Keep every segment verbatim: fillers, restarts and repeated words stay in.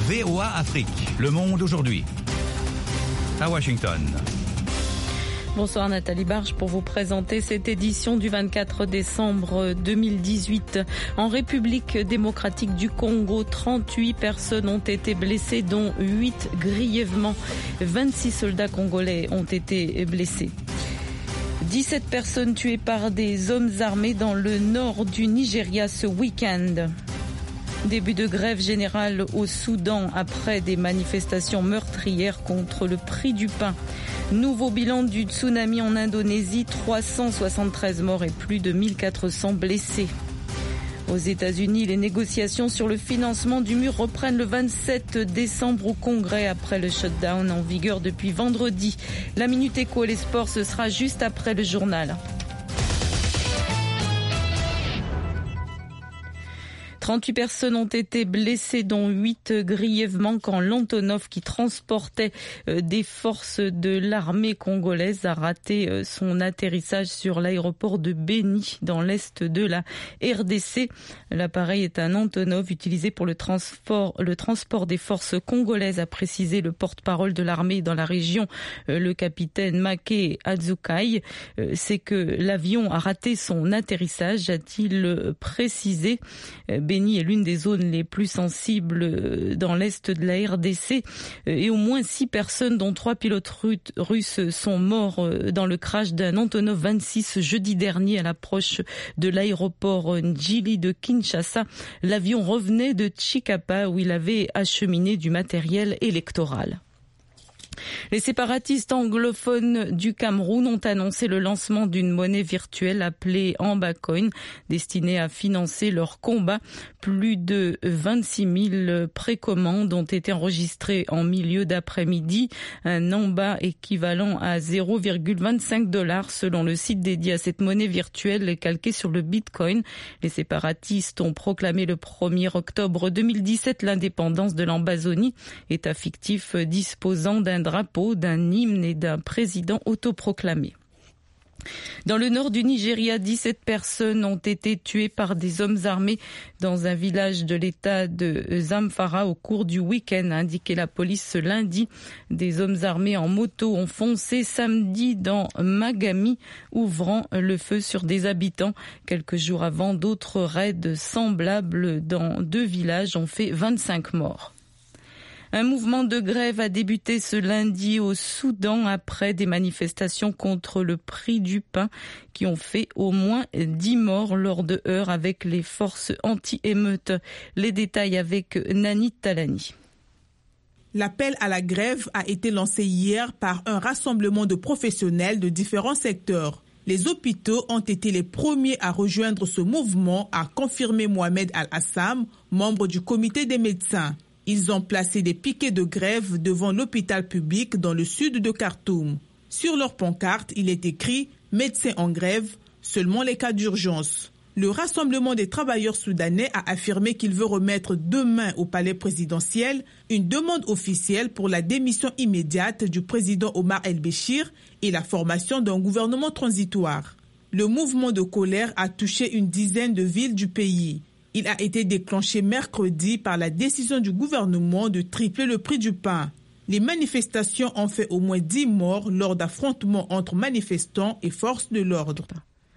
V O A Afrique, le monde aujourd'hui. À Washington. Bonsoir Nathalie Barge pour vous présenter cette édition du vingt-quatre décembre deux mille dix-huit. En République démocratique du Congo, trente-huit personnes ont été blessées, dont huit grièvement. vingt-six soldats congolais ont été blessés. dix-sept personnes tuées par des hommes armés dans le nord du Nigeria ce week-end. Début de grève générale au Soudan après des manifestations meurtrières contre le prix du pain. Nouveau bilan du tsunami en Indonésie, trois cent soixante-treize morts et plus de mille quatre cents blessés. Aux États-Unis, les négociations sur le financement du mur reprennent le vingt-sept décembre au Congrès après le shutdown en vigueur depuis vendredi. La Minute Éco et les sports, ce sera juste après le journal. trente-huit personnes ont été blessées, dont huit grièvement quand l'Antonov qui transportait des forces de l'armée congolaise a raté son atterrissage sur l'aéroport de Beni dans l'est de la R D C. L'appareil est un Antonov utilisé pour le transport, le transport des forces congolaises, a précisé le porte-parole de l'armée dans la région, le capitaine Make Azukai. C'est que l'avion a raté son atterrissage, a-t-il précisé. Beni est l'une des zones les plus sensibles dans l'est de la R D C et au moins six personnes, dont trois pilotes russes, sont morts dans le crash d'un Antonov vingt-six jeudi dernier à l'approche de l'aéroport Njili de Kinshasa. L'avion revenait de Tshikapa où il avait acheminé du matériel électoral. Les séparatistes anglophones du Cameroun ont annoncé le lancement d'une monnaie virtuelle appelée Ambacoin, destinée à financer leur combat. Plus de vingt-six mille précommandes ont été enregistrées en milieu d'après-midi. Un Amba équivalent à zéro virgule vingt-cinq dollars selon le site dédié à cette monnaie virtuelle calquée sur le Bitcoin. Les séparatistes ont proclamé le premier octobre deux mille dix-sept l'indépendance de l'Ambazonie, État fictif disposant d'un drapeau, d'un hymne et d'un président autoproclamé. Dans le nord du Nigeria, dix-sept personnes ont été tuées par des hommes armés dans un village de l'état de Zamfara au cours du week-end, a indiqué la police ce lundi. Des hommes armés en moto ont foncé samedi dans Magami, ouvrant le feu sur des habitants. Quelques jours avant, d'autres raids semblables dans deux villages ont fait vingt-cinq morts. Un mouvement de grève a débuté ce lundi au Soudan après des manifestations contre le prix du pain qui ont fait au moins dix morts lors de heurts avec les forces anti-émeutes. Les détails avec Nani Talani. L'appel à la grève a été lancé hier par un rassemblement de professionnels de différents secteurs. Les hôpitaux ont été les premiers à rejoindre ce mouvement, a confirmé Mohamed Al-Assam, membre du comité des médecins. Ils ont placé des piquets de grève devant l'hôpital public dans le sud de Khartoum. Sur leur pancarte, il est écrit « Médecins en grève, seulement les cas d'urgence ». Le Rassemblement des travailleurs soudanais a affirmé qu'il veut remettre demain au palais présidentiel une demande officielle pour la démission immédiate du président Omar El-Béchir et la formation d'un gouvernement transitoire. Le mouvement de colère a touché une dizaine de villes du pays. Il a été déclenché mercredi par la décision du gouvernement de tripler le prix du pain. Les manifestations ont fait au moins dix morts lors d'affrontements entre manifestants et forces de l'ordre.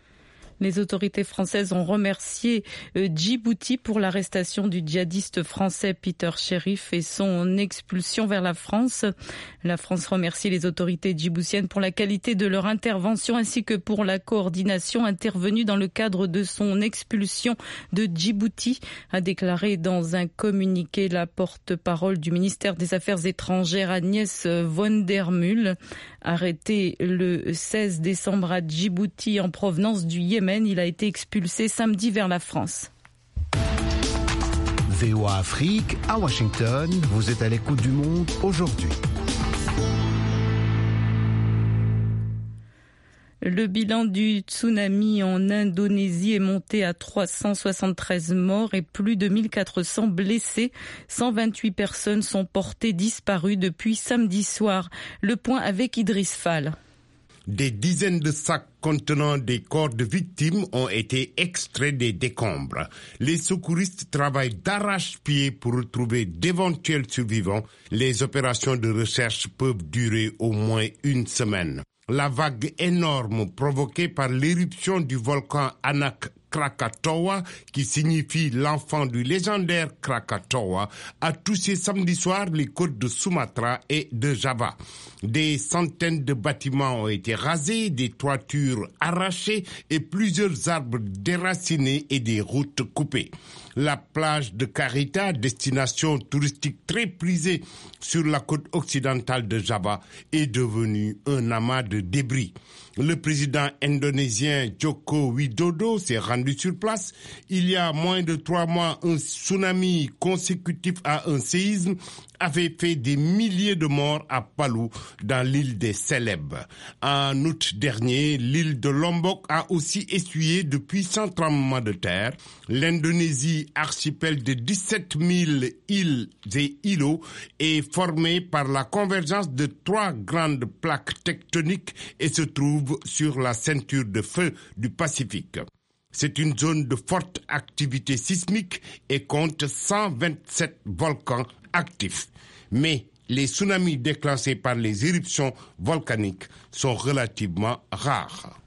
Les autorités françaises ont remercié Djibouti pour l'arrestation du djihadiste français Peter Sherif et son expulsion vers la France. La France remercie les autorités djiboutiennes pour la qualité de leur intervention ainsi que pour la coordination intervenue dans le cadre de son expulsion de Djibouti, a déclaré dans un communiqué la porte-parole du ministère des Affaires étrangères Agnès von der Mühl. Arrêté le seize décembre à Djibouti en provenance du Yémen, il a été expulsé samedi vers la France. V O A Afrique, à Washington, vous êtes à l'écoute du monde aujourd'hui. Le bilan du tsunami en Indonésie est monté à trois cent soixante-treize morts et plus de mille quatre cents blessés. cent vingt-huit personnes sont portées disparues depuis samedi soir. Le point avec Idriss Fall. Des dizaines de sacs contenant des corps de victimes ont été extraits des décombres. Les secouristes travaillent d'arrache-pied pour retrouver d'éventuels survivants. Les opérations de recherche peuvent durer au moins une semaine. La vague énorme provoquée par l'éruption du volcan Anak Krakatoa, qui signifie l'enfant du légendaire Krakatoa, a touché samedi soir les côtes de Sumatra et de Java. Des centaines de bâtiments ont été rasés, des toitures arrachées et plusieurs arbres déracinés et des routes coupées. La plage de Karita, destination touristique très prisée sur la côte occidentale de Java, est devenue un amas de débris. Le président indonésien Joko Widodo s'est rendu sur place. Il y a moins de trois mois, un tsunami consécutif à un séisme avait fait des milliers de morts à Palu, dans l'île des Célèbes. En août dernier, l'île de Lombok a aussi essuyé de puissants tremblements de terre. L'Indonésie, archipel de dix-sept mille îles et îlots, est formée par la convergence de trois grandes plaques tectoniques et se trouve sur la ceinture de feu du Pacifique. C'est une zone de forte activité sismique et compte cent vingt-sept volcans actifs. Mais les tsunamis déclenchés par les éruptions volcaniques sont relativement rares.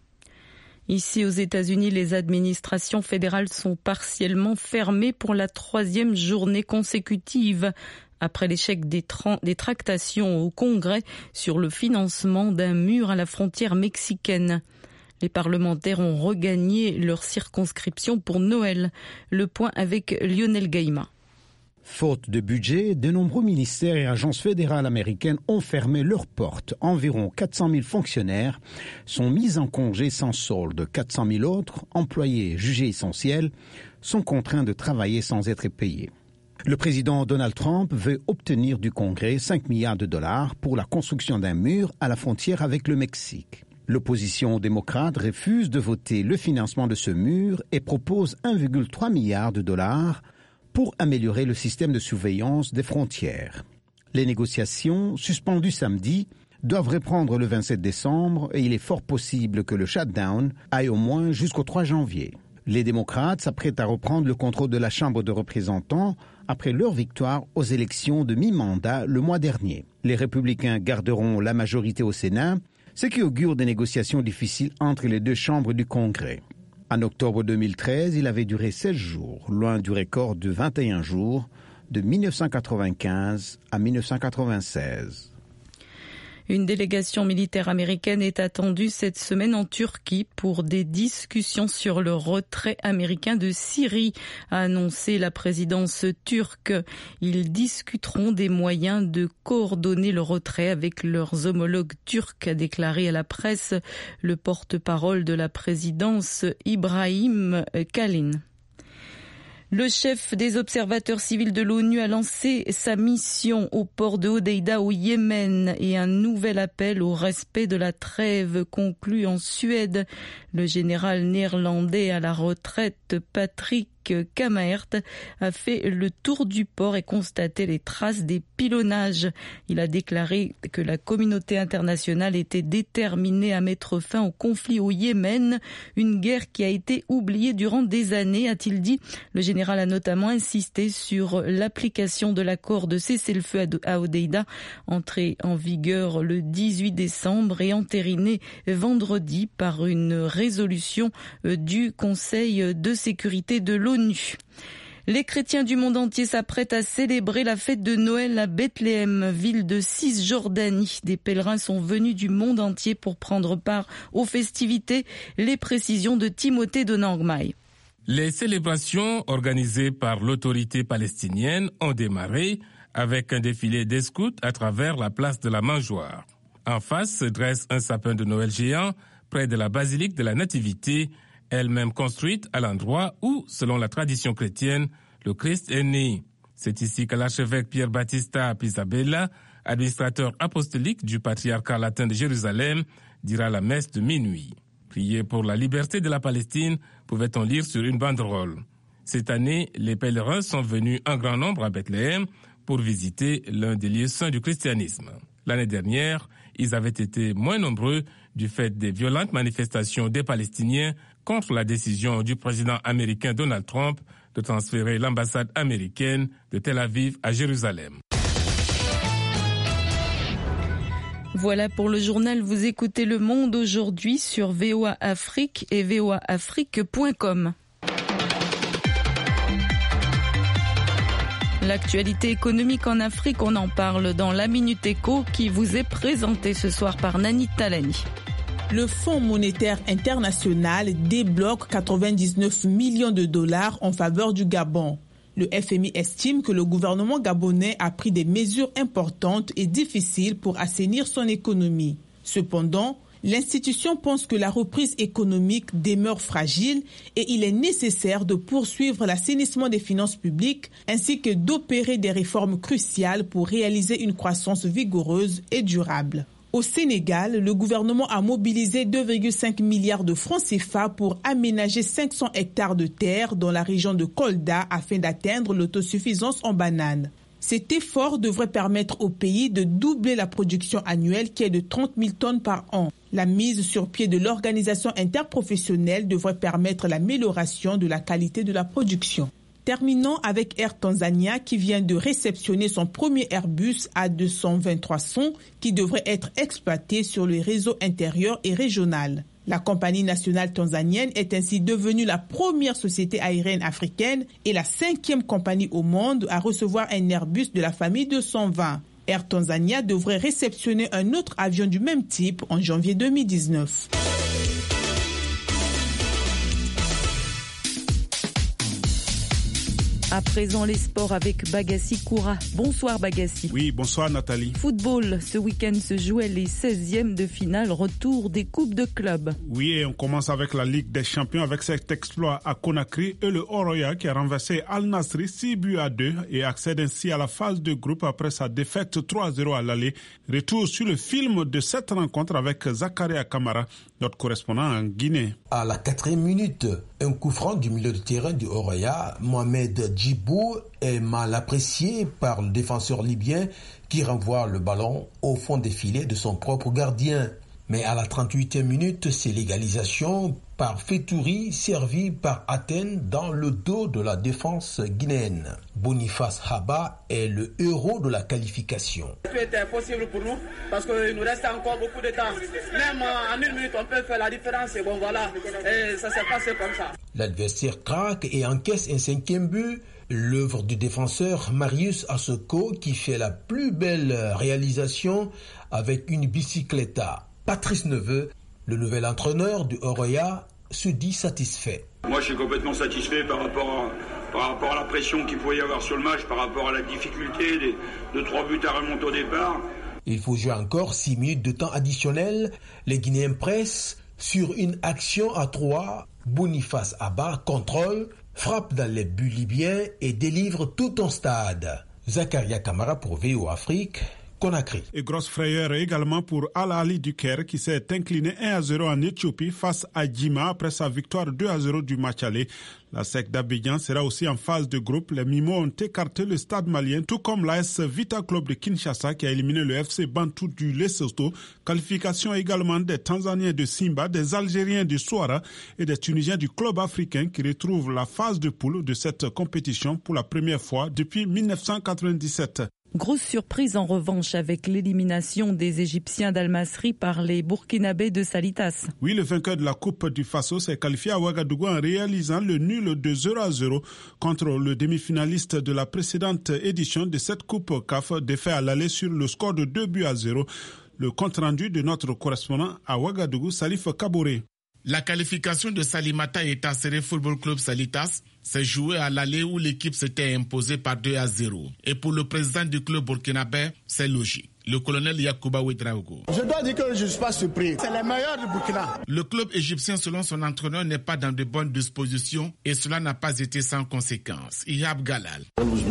Ici aux États-Unis, les administrations fédérales sont partiellement fermées pour la troisième journée consécutive, après l'échec des, tra- des tractations au Congrès sur le financement d'un mur à la frontière mexicaine. Les parlementaires ont regagné leur circonscription pour Noël. Le point avec Lionel Gaïma. Faute de budget, de nombreux ministères et agences fédérales américaines ont fermé leurs portes. Environ quatre cent mille fonctionnaires sont mis en congé sans solde. quatre cent mille autres, employés jugés essentiels, sont contraints de travailler sans être payés. Le président Donald Trump veut obtenir du Congrès cinq milliards de dollars pour la construction d'un mur à la frontière avec le Mexique. L'opposition démocrate refuse de voter le financement de ce mur et propose un virgule trois milliard de dollars pour améliorer le système de surveillance des frontières. Les négociations, suspendues samedi, doivent reprendre le vingt-sept décembre et il est fort possible que le shutdown aille au moins jusqu'au trois janvier. Les démocrates s'apprêtent à reprendre le contrôle de la Chambre de représentants après leur victoire aux élections de mi-mandat le mois dernier. Les républicains garderont la majorité au Sénat, ce qui augure des négociations difficiles entre les deux chambres du Congrès. En octobre deux mille treize, il avait duré seize jours, loin du record de vingt et un jours de dix-neuf cent quatre-vingt-quinze à dix-neuf cent quatre-vingt-seize. Une délégation militaire américaine est attendue cette semaine en Turquie pour des discussions sur le retrait américain de Syrie, a annoncé la présidence turque. Ils discuteront des moyens de coordonner le retrait avec leurs homologues turcs, a déclaré à la presse le porte-parole de la présidence, Ibrahim Kalin. Le chef des observateurs civils de l'ONU a lancé sa mission au port de Hodeïda au Yémen et un nouvel appel au respect de la trêve conclue en Suède. Le général néerlandais à la retraite, Patrick Kammaert, a fait le tour du port et constaté les traces des pilonnages. Il a déclaré que la communauté internationale était déterminée à mettre fin au conflit au Yémen, une guerre qui a été oubliée durant des années, a-t-il dit. Le général a notamment insisté sur l'application de l'accord de cessez-le-feu à Hodeïda, entré en vigueur le dix-huit décembre et entériné vendredi par une résolution du Conseil de sécurité de l'ONU. Les chrétiens du monde entier s'apprêtent à célébrer la fête de Noël à Bethléem, ville de Cisjordanie. Des pèlerins sont venus du monde entier pour prendre part aux festivités. Les précisions de Timothée Donangmai. Les célébrations organisées par l'autorité palestinienne ont démarré avec un défilé des scouts à travers la place de la Mangeoire. En face se dresse un sapin de Noël géant près de la basilique de la Nativité, elle-même construite à l'endroit où, selon la tradition chrétienne, le Christ est né. C'est ici que l'archevêque Pierre Battista Pisabella, administrateur apostolique du patriarcat latin de Jérusalem, dira la messe de minuit. Prier pour la liberté de la Palestine, pouvait-on lire sur une banderole. Cette année, les pèlerins sont venus en grand nombre à Bethléem pour visiter l'un des lieux saints du christianisme. L'année dernière, ils avaient été moins nombreux du fait des violentes manifestations des Palestiniens contre la décision du président américain Donald Trump de transférer l'ambassade américaine de Tel Aviv à Jérusalem. Voilà pour le journal. Vous écoutez Le Monde aujourd'hui sur V O A Afrique et v o a afrique point com. L'actualité économique en Afrique, on en parle dans la Minute Éco qui vous est présentée ce soir par Nani Talani. Le Fonds monétaire international débloque quatre-vingt-dix-neuf millions de dollars en faveur du Gabon. Le F M I estime que le gouvernement gabonais a pris des mesures importantes et difficiles pour assainir son économie. Cependant, l'institution pense que la reprise économique demeure fragile et il est nécessaire de poursuivre l'assainissement des finances publiques ainsi que d'opérer des réformes cruciales pour réaliser une croissance vigoureuse et durable. Au Sénégal, le gouvernement a mobilisé deux virgule cinq milliards de francs C F A pour aménager cinq cents hectares de terre dans la région de Kolda afin d'atteindre l'autosuffisance en bananes. Cet effort devrait permettre au pays de doubler la production annuelle qui est de trente mille tonnes par an. La mise sur pied de l'organisation interprofessionnelle devrait permettre l'amélioration de la qualité de la production. Terminons avec Air Tanzania qui vient de réceptionner son premier Airbus A deux cent vingt-trois cents qui devrait être exploité sur le réseau intérieur et régional. La compagnie nationale tanzanienne est ainsi devenue la première société aérienne africaine et la cinquième compagnie au monde à recevoir un Airbus de la famille deux cent vingt. Air Tanzania devrait réceptionner un autre avion du même type en janvier deux mille dix-neuf. À présent, les sports avec Bagassi Koura. Bonsoir Bagassi. Oui, bonsoir Nathalie. Football, ce week-end se jouaient les seizièmes de finale retour des coupes de clubs. Oui, et on commence avec la Ligue des Champions avec cet exploit à Conakry et le Oroya qui a renversé Al Nassr six buts à deux et accède ainsi à la phase de groupe après sa défaite trois à zéro à l'aller. Retour sur le film de cette rencontre avec Zakaria Kamara, notre correspondant en Guinée. À la quatrième minute, un coup franc du milieu de terrain du Oroya, Mohamed Djibou est mal apprécié par le défenseur libyen qui renvoie le ballon au fond des filets de son propre gardien. Mais à la trente-huitième minute, c'est l'égalisation par Fetouri servi par Athènes dans le dos de la défense guinéenne. Boniface Haba est le héros de la qualification. C'était impossible pour nous parce qu'il nous reste encore beaucoup de temps. Même en une minute, on peut faire la différence et bon voilà, et ça s'est passé comme ça. L'adversaire craque et encaisse un cinquième but. L'œuvre du défenseur Marius Assoko qui fait la plus belle réalisation avec une bicycletta. Patrice Neveu, le nouvel entraîneur du Oroya, se dit satisfait. Moi, je suis complètement satisfait par rapport à, par rapport à la pression qu'il pouvait y avoir sur le match, par rapport à la difficulté des, de trois buts à remonter au départ. Il faut jouer encore six minutes de temps additionnel. Les Guinéens pressent sur une action à trois. Boniface Abba contrôle, frappe dans les buts libyens et délivre tout en stade. Zakaria Kamara pour V O Afrique. Conakry. Et grosse frayeur également pour Al Ahly du Caire qui s'est incliné un à zéro en Éthiopie face à Djima après sa victoire deux à zéro du match aller. La S E C d'Abidjan sera aussi en phase de groupe. Les Mimos ont écarté le stade malien, tout comme l'A S Vita Club de Kinshasa qui a éliminé le F C Bantou du Lesotho. Qualification également des Tanzaniens de Simba, des Algériens du Souara et des Tunisiens du club africain qui retrouvent la phase de poule de cette compétition pour la première fois depuis mille neuf cent quatre-vingt-dix-sept. Grosse surprise en revanche avec l'élimination des Égyptiens d'Al-Masri par les Burkinabés de Salitas. Oui, le vainqueur de la Coupe du Faso s'est qualifié à Ouagadougou en réalisant le nul de zéro à zéro contre le demi-finaliste de la précédente édition de cette Coupe C A F, défait à l'aller sur le score de deux buts à zéro. Le compte-rendu de notre correspondant à Ouagadougou, Salif Kaboré. La qualification de Salimata et Tasséré Football Club Salitas s'est jouée à l'aller où l'équipe s'était imposée par deux à zéro. Et pour le président du club burkinabé, c'est logique. Le colonel Yacouba Ouedraogo. Je dois dire que je ne suis pas surpris. C'est les meilleurs du Burkina. Le club égyptien, selon son entraîneur, n'est pas dans de bonnes dispositions et cela n'a pas été sans conséquence. Ihab Galal.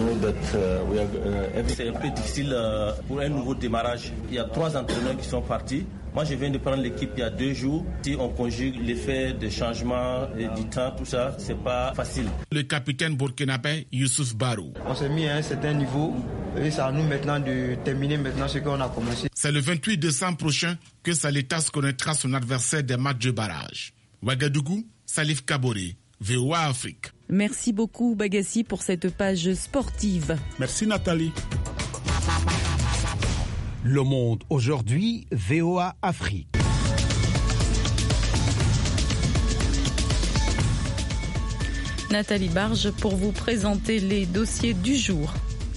C'est un peu difficile pour un nouveau démarrage. Il y a trois entraîneurs qui sont partis. Moi, je viens de prendre l'équipe il y a deux jours. Si on conjugue l'effet de changement et du temps, tout ça, c'est pas facile. Le capitaine burkinabé Youssouf Barou. On s'est mis à un certain niveau Et c'est à nous maintenant de terminer maintenant ce qu'on a commencé. C'est le vingt-huit décembre prochain que Salitas connaîtra son adversaire des matchs de barrage. Ouagadougou, Salif Kabore, V O A Afrique. Merci beaucoup Bagassi pour cette page sportive. Merci Nathalie. Le Monde aujourd'hui, V O A Afrique. Nathalie Barge pour vous présenter les dossiers du jour.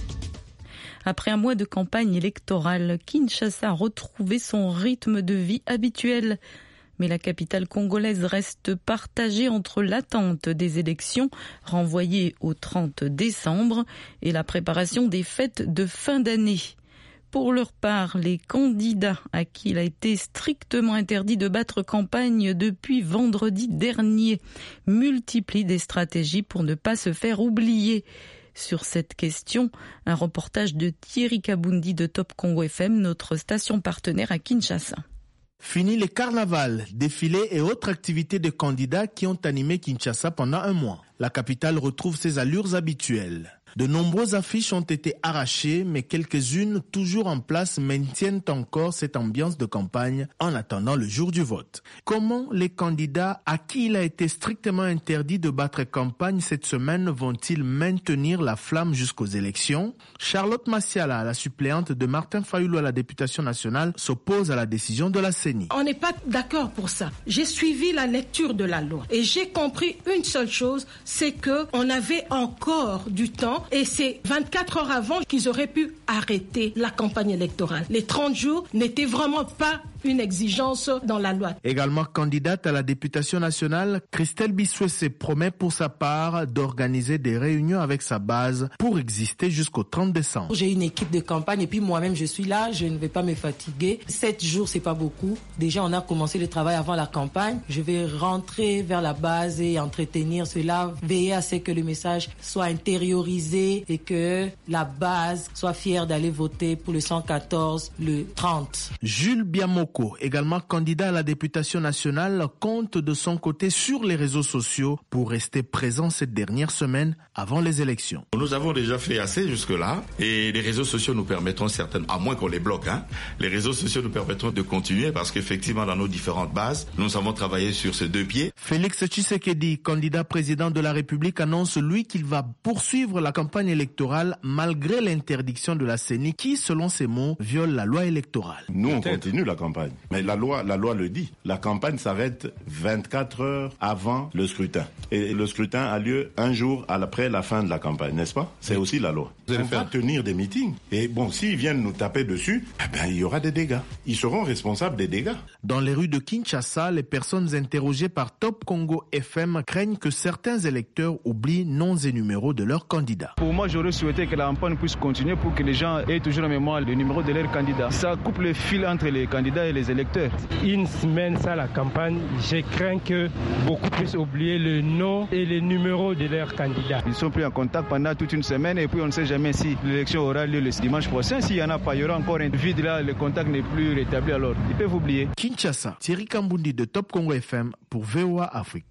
Après un mois de campagne électorale, Kinshasa a retrouvé son rythme de vie habituel. Mais la capitale congolaise reste partagée entre l'attente des élections renvoyées au trente décembre et la préparation des fêtes de fin d'année. Pour leur part, les candidats à qui il a été strictement interdit de battre campagne depuis vendredi dernier multiplient des stratégies pour ne pas se faire oublier. Sur cette question, un reportage de Thierry Kabundi de Top Congo F M, notre station partenaire à Kinshasa. Fini les carnavals, défilés et autres activités de candidats qui ont animé Kinshasa pendant un mois. La capitale retrouve ses allures habituelles. De nombreuses affiches ont été arrachées, mais quelques-unes, toujours en place, maintiennent encore cette ambiance de campagne en attendant le jour du vote. Comment les candidats à qui il a été strictement interdit de battre campagne cette semaine vont-ils maintenir la flamme jusqu'aux élections? Charlotte Massiala, la suppléante de Martin Fayulu à la députation nationale, s'oppose à la décision de la C E N I. On n'est pas d'accord pour ça. J'ai suivi la lecture de la loi et j'ai compris une seule chose, c'est que on avait encore du temps. Et c'est vingt-quatre heures avant qu'ils auraient pu arrêter la campagne électorale. Les trente jours n'étaient vraiment pas une exigence dans la loi. Également candidate à la députation nationale, Christelle Bissoué promet pour sa part d'organiser des réunions avec sa base pour exister jusqu'au trente décembre. J'ai une équipe de campagne et puis moi-même je suis là, je ne vais pas me fatiguer. Sept jours, c'est pas beaucoup. Déjà, on a commencé le travail avant la campagne. Je vais rentrer vers la base et entretenir cela, veiller à ce que le message soit intériorisé et que la base soit fière d'aller voter pour le cent quatorze le trente. Jules Biamoko, également candidat à la députation nationale, compte de son côté sur les réseaux sociaux pour rester présent cette dernière semaine avant les élections. Nous avons déjà fait assez jusque-là et les réseaux sociaux nous permettront certainement, à moins qu'on les bloque, hein, les réseaux sociaux nous permettront de continuer parce qu'effectivement dans nos différentes bases, nous avons travaillé sur ces deux pieds. Félix Tshisekedi, candidat président de la République, annonce lui qu'il va poursuivre la campagne électorale malgré l'interdiction de la C E N I qui, selon ses mots, viole la loi électorale. Nous, on continue la campagne. Mais la loi, la loi le dit. La campagne s'arrête vingt-quatre heures avant le scrutin. Et le scrutin a lieu un jour après la fin de la campagne, n'est-ce pas? C'est aussi la loi. Vous allez faire tenir des meetings. Et bon, s'ils viennent nous taper dessus, eh ben, il y aura des dégâts. Ils seront responsables des dégâts. Dans les rues de Kinshasa, les personnes interrogées par Top Congo F M craignent que certains électeurs oublient noms et numéros de leurs candidats. Pour moi, j'aurais souhaité que la campagne puisse continuer pour que les gens aient toujours en mémoire le numéro de leurs candidats. Ça coupe le fil entre les candidats et les électeurs. Une semaine sans la campagne, je crains que beaucoup puissent oublier le nom et les numéros de leurs candidats. Ils sont pris en contact pendant toute une semaine et puis on ne sait jamais si l'élection aura lieu le dimanche prochain. S'il n'y en a pas, il y aura encore un vide là, le contact n'est plus rétabli, alors ils peuvent oublier. Kinshasa, Thierry Kambundi de Top Congo F M pour V O A Afrique.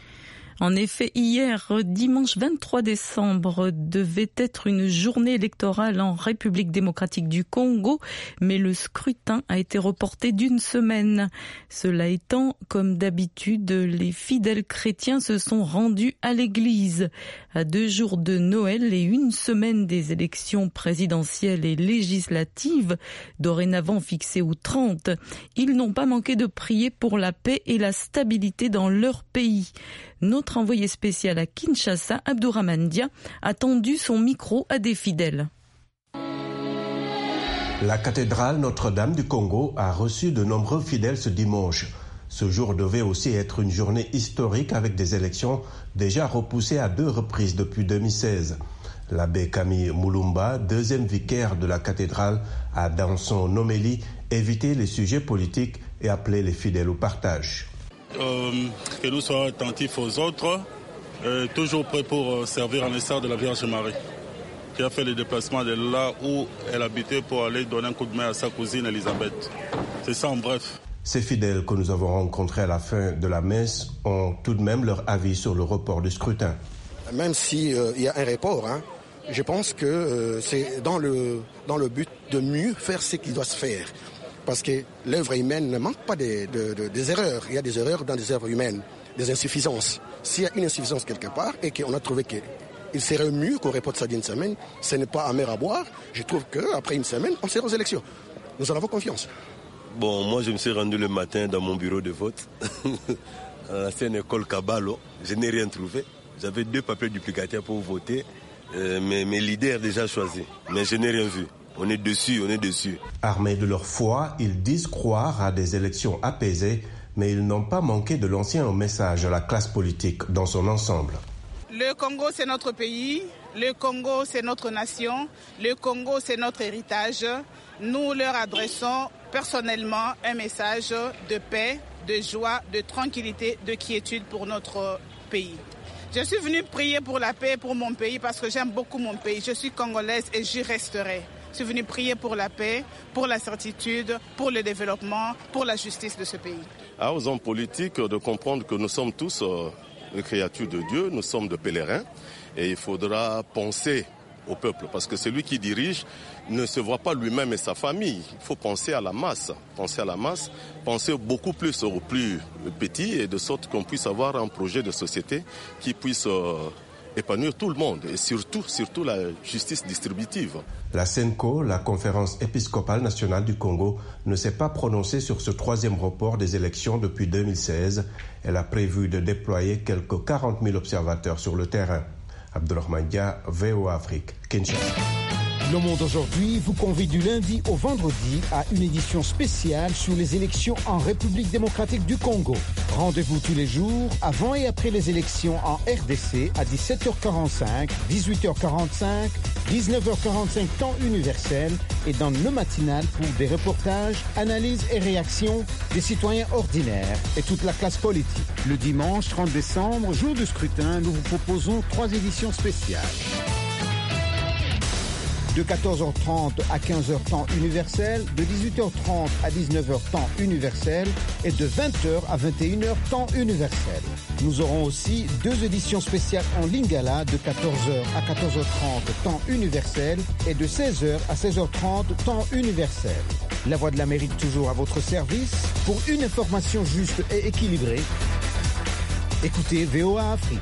En effet, hier, dimanche vingt-trois décembre, devait être une journée électorale en République démocratique du Congo, mais le scrutin a été reporté d'une semaine. Cela étant, comme d'habitude, les fidèles chrétiens se sont rendus à l'église. À deux jours de Noël et une semaine des élections présidentielles et législatives, dorénavant fixées au trente, ils n'ont pas manqué de prier pour la paix et la stabilité dans leur pays. Notre envoyé spécial à Kinshasa, Abdourahmane Dia, a tendu son micro à des fidèles. La cathédrale Notre-Dame du Congo a reçu de nombreux fidèles ce dimanche. Ce jour devait aussi être une journée historique avec des élections déjà repoussées à deux reprises depuis deux mille seize. L'abbé Camille Moulumba, deuxième vicaire de la cathédrale, a dans son homélie évité les sujets politiques et appelé les fidèles au partage. Euh, que nous soyons attentifs aux autres, euh, toujours prêts pour euh, servir en l'essor de la Vierge Marie, qui a fait le déplacement de là où elle habitait pour aller donner un coup de main à sa cousine Elisabeth. C'est ça en bref. Ces fidèles que nous avons rencontrés à la fin de la messe ont tout de même leur avis sur le report du scrutin. Même s'il euh, y a un report, hein, je pense que euh, c'est dans le, dans le but de mieux faire ce qui doit se faire. Parce que l'œuvre humaine ne manque pas des, de, de, des erreurs. Il y a des erreurs dans les œuvres humaines, des insuffisances. S'il y a une insuffisance quelque part et qu'on a trouvé qu'il serait mieux qu'on reporte ça d'une semaine, ce n'est pas amer à boire. Je trouve qu'après une semaine, on sera aux élections. Nous en avons confiance. Bon, moi je me suis rendu le matin dans mon bureau de vote, à l'ancienne école Caballo. Je n'ai rien trouvé. J'avais deux papiers duplicataires pour voter, euh, mais mes leaders déjà choisis. Mais je n'ai rien vu. On est dessus, on est dessus. Armés de leur foi, ils disent croire à des élections apaisées, mais ils n'ont pas manqué de lancer un message à la classe politique dans son ensemble. Le Congo, c'est notre pays. Le Congo, c'est notre nation. Le Congo, c'est notre héritage. Nous leur adressons personnellement un message de paix, de joie, de tranquillité, de quiétude pour notre pays. Je suis venue prier pour la paix pour mon pays parce que j'aime beaucoup mon pays. Je suis congolaise et j'y resterai. Je suis venue prier pour la paix, pour la certitude, pour le développement, pour la justice de ce pays. À aux hommes politiques de comprendre que nous sommes tous euh, les créatures de Dieu, nous sommes des pèlerins et il faudra penser au peuple parce que celui qui dirige ne se voit pas lui-même et sa famille. Il faut penser à la masse, penser à la masse, penser beaucoup plus aux plus petits et de sorte qu'on puisse avoir un projet de société qui puisse euh, épanouir tout le monde et surtout, surtout la justice distributive. La CENCO, la Conférence épiscopale nationale du Congo, ne s'est pas prononcée sur ce troisième report des élections depuis deux mille seize. Elle a prévu de déployer quelques quarante mille observateurs sur le terrain. Abdourahmane Dia, V O A Afrique, Kinshasa. Le Monde aujourd'hui vous convie du lundi au vendredi à une édition spéciale sur les élections en République démocratique du Congo. Rendez-vous tous les jours avant et après les élections en R D C à dix-sept heures quarante-cinq, dix-huit heures quarante-cinq, dix-neuf heures quarante-cinq temps universel et dans le matinal pour des reportages, analyses et réactions des citoyens ordinaires et toute la classe politique. Le dimanche trente décembre, jour de scrutin, nous vous proposons trois éditions spéciales. De quatorze heures trente à quinze heures temps universel, de dix-huit heures trente à dix-neuf heures temps universel et de vingt heures à vingt et une heures temps universel. Nous aurons aussi deux éditions spéciales en Lingala de quatorze heures à quatorze heures trente temps universel et de seize heures à seize heures trente temps universel. La Voix de l'Amérique toujours à votre service pour une information juste et équilibrée. Écoutez V O A Afrique.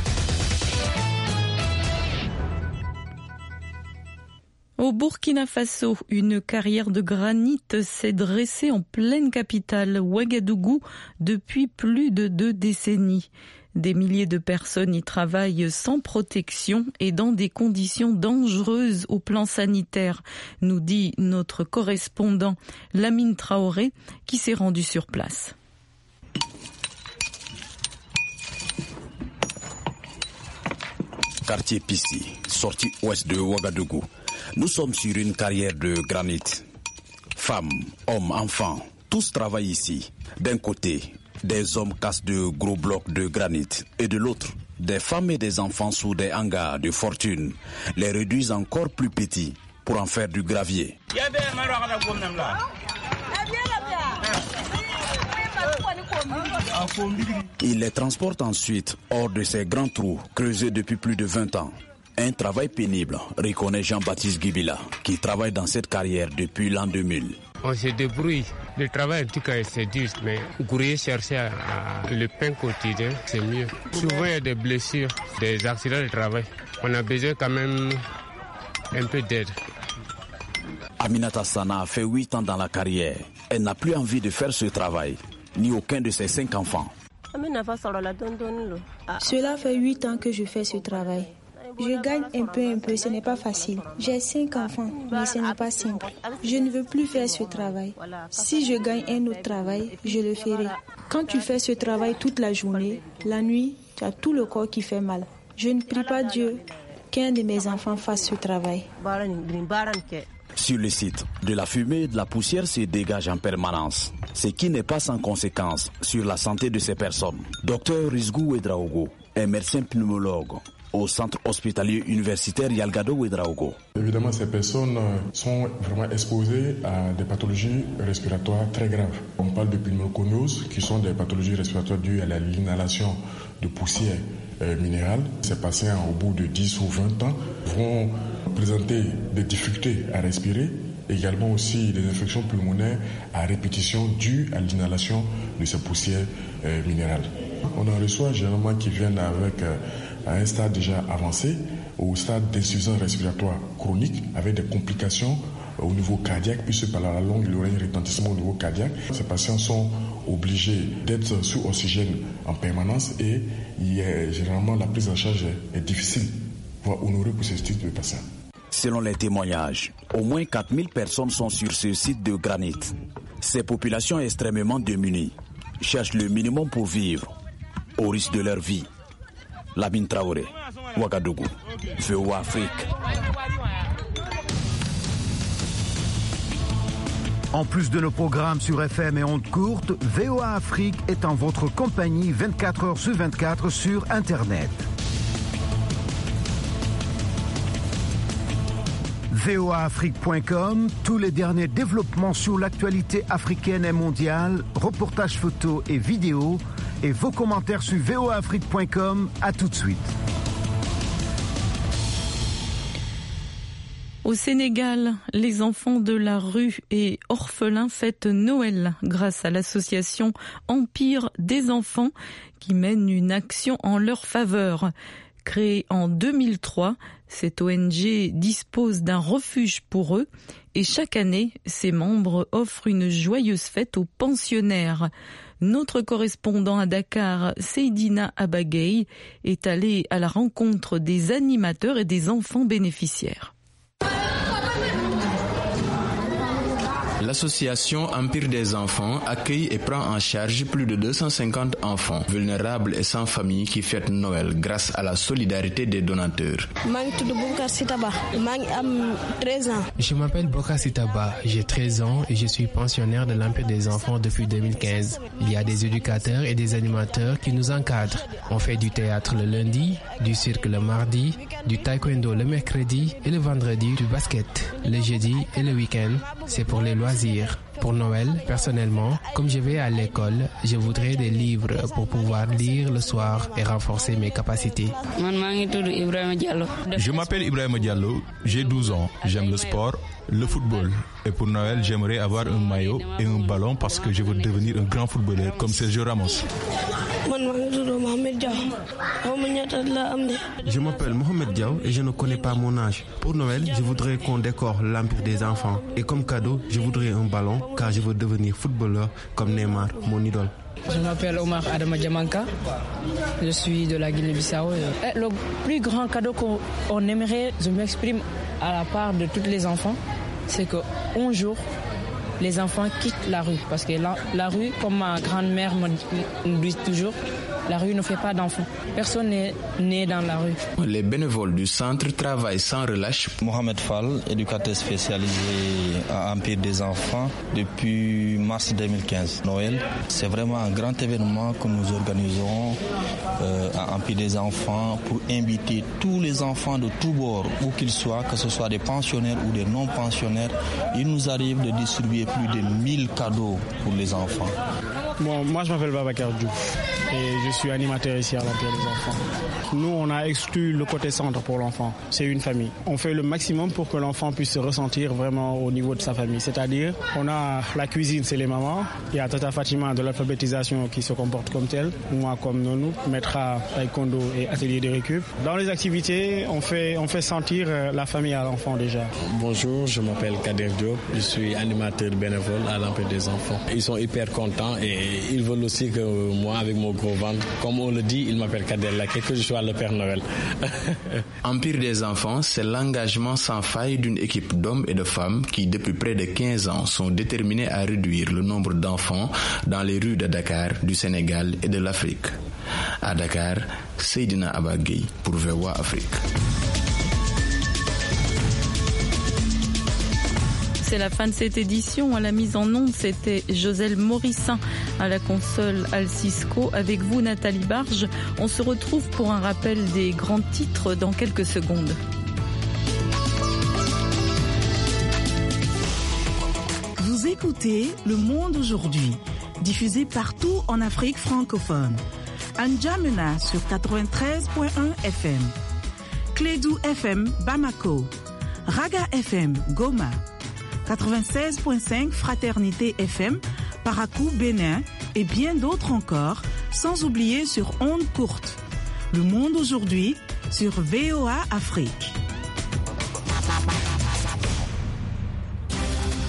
Au Burkina Faso, une carrière de granit s'est dressée en pleine capitale, Ouagadougou, depuis plus de deux décennies. Des milliers de personnes y travaillent sans protection et dans des conditions dangereuses au plan sanitaire, nous dit notre correspondant Lamine Traoré, qui s'est rendu sur place. Quartier Pissi, sortie ouest de Ouagadougou. Nous sommes sur une carrière de granit. Femmes, hommes, enfants, tous travaillent ici. D'un côté, des hommes cassent de gros blocs de granit et de l'autre, des femmes et des enfants sous des hangars de fortune les réduisent encore plus petits pour en faire du gravier. Ils les transportent ensuite hors de ces grands trous creusés depuis plus de vingt ans. Un travail pénible, reconnaît Jean-Baptiste Guibila, qui travaille dans cette carrière depuis l'an deux mille. On se débrouille. Le travail, en tout cas, c'est dur, mais courir chercher à, à le pain quotidien, c'est mieux. Souvent, il y a des blessures, des accidents de travail. On a besoin quand même un peu d'aide. Aminata Sana a fait huit ans dans la carrière. Elle n'a plus envie de faire ce travail, ni aucun de ses cinq enfants. Cela fait huit ans que je fais ce travail. Je gagne un peu, un peu, ce n'est pas facile. J'ai cinq enfants, mais ce n'est pas simple. Je ne veux plus faire ce travail. Si je gagne un autre travail, je le ferai. Quand tu fais ce travail toute la journée, la nuit, tu as tout le corps qui fait mal. Je ne prie pas Dieu qu'un de mes enfants fasse ce travail. Sur le site, de la fumée et de la poussière se dégagent en permanence, ce qui n'est pas sans conséquence sur la santé de ces personnes. Docteur Rizgou Ouedraogo est médecin pneumologue au centre hospitalier universitaire Yalgado Ouedraogo. Évidemment, ces personnes sont vraiment exposées à des pathologies respiratoires très graves. On parle de pneumoconiose, qui sont des pathologies respiratoires dues à l'inhalation de poussière euh, minérale. Ces patients, au bout de dix ou vingt ans, vont présenter des difficultés à respirer, également aussi des infections pulmonaires à répétition dues à l'inhalation de ces poussières euh, minérales. On en reçoit généralement qui viennent avec euh, à un stade déjà avancé, au stade d'insuffisance respiratoire chronique, avec des complications euh, au niveau cardiaque, puisque par la longue, il y aurait un retentissement au niveau cardiaque. Ces patients sont obligés d'être sous oxygène en permanence et il y a, généralement la prise en charge est, est difficile, voire honorée pour ce type de patients. Selon les témoignages, au moins quatre mille personnes sont sur ce site de granit. Ces populations extrêmement démunies cherchent le minimum pour vivre, au risque de leur vie. Lamine Traoré, Ouagadougou, V O A Afrique. En plus de nos programmes sur F M et ondes courtes, V O A Afrique est en votre compagnie vingt-quatre heures sur vingt-quatre sur Internet. V O A Afrique point com, tous les derniers développements sur l'actualité africaine et mondiale, reportages photos et vidéos, et vos commentaires sur V O A Afrique point com. À tout de suite. Au Sénégal, les enfants de la rue et orphelins fêtent Noël grâce à l'association Empire des enfants qui mène une action en leur faveur. Créée en deux mille trois, cette O N G dispose d'un refuge pour eux et chaque année, ses membres offrent une joyeuse fête aux pensionnaires. Notre correspondant à Dakar, Seydina Abagay, est allé à la rencontre des animateurs et des enfants bénéficiaires. L'association Empire des enfants accueille et prend en charge plus de deux cent cinquante enfants vulnérables et sans famille qui fêtent Noël grâce à la solidarité des donateurs. Je m'appelle Bokar Sitaba, j'ai treize ans et je suis pensionnaire de l'Empire des enfants depuis deux mille quinze. Il y a des éducateurs et des animateurs qui nous encadrent. On fait du théâtre le lundi, du cirque le mardi, du taekwondo le mercredi et le vendredi du basket. Le jeudi et le week-end, c'est pour les loisirs. Pour Noël, personnellement, comme je vais à l'école, je voudrais des livres pour pouvoir lire le soir et renforcer mes capacités. Je m'appelle Ibrahima Diallo, j'ai douze ans, j'aime le sport, le football. Et pour Noël, j'aimerais avoir un maillot et un ballon parce que je veux devenir un grand footballeur comme Sergio Ramos. Je m'appelle Mohamed Diaw et je ne connais pas mon âge. Pour Noël, je voudrais qu'on décore l'Empire des enfants. Et comme cadeau, je voudrais un ballon car je veux devenir footballeur comme Neymar, mon idole. Je m'appelle Omar Adama Diamanka, je suis de la Guinée-Bissau. Le plus grand cadeau qu'on aimerait, je m'exprime à la part de tous les enfants, c'est qu'un jour, les enfants quittent la rue. Parce que la, la rue, comme ma grand-mère me dit toujours, la rue ne fait pas d'enfants. Personne n'est né dans la rue. Les bénévoles du centre travaillent sans relâche. Mohamed Fall, éducateur spécialisé à Empire des enfants depuis mars deux mille quinze. Noël, c'est vraiment un grand événement que nous organisons euh, à Empire des enfants pour inviter tous les enfants de tous bords, où qu'ils soient, que ce soit des pensionnaires ou des non-pensionnaires. Il nous arrive de distribuer plus de mille cadeaux pour les enfants. Bon, moi je m'appelle Babacar Diouf et je suis animateur ici à l'Empire des enfants. Nous, on a exclu le côté centre pour l'enfant. C'est une famille. On fait le maximum pour que l'enfant puisse se ressentir vraiment au niveau de sa famille. C'est-à-dire, on a la cuisine, c'est les mamans. Il y a Tata Fatima de l'alphabétisation qui se comporte comme telle. Moi, comme Nonou, maîtra taekwondo et atelier de récup. Dans les activités, on fait, on fait sentir la famille à l'enfant déjà. Bonjour, je m'appelle Kader Diop. Je suis animateur bénévole à l'Empire des enfants. Ils sont hyper contents et ils veulent aussi que moi, avec mon gros ventre, comme on le dit, ils m'appellent Kader Laké, que je sois le Père Noël. Empire des enfants, c'est l'engagement sans faille d'une équipe d'hommes et de femmes qui, depuis près de quinze ans, sont déterminés à réduire le nombre d'enfants dans les rues de Dakar, du Sénégal et de l'Afrique. À Dakar, Seydina Abagay pour V O A Afrique. C'est la fin de cette édition. À la mise en onde, c'était Joselle Morissin. À la console, Al Cisco. Avec vous, Nathalie Barge. On se retrouve pour un rappel des grands titres dans quelques secondes. Vous écoutez Le Monde aujourd'hui, diffusé partout en Afrique francophone. N'Djamena sur quatre-vingt-treize point un F M, Clédou F M Bamako, Raga F M Goma, quatre-vingt-seize point cinq Fraternité F M Parakou Bénin et bien d'autres encore, sans oublier sur ondes courtes. Le monde aujourd'hui sur V O A Afrique.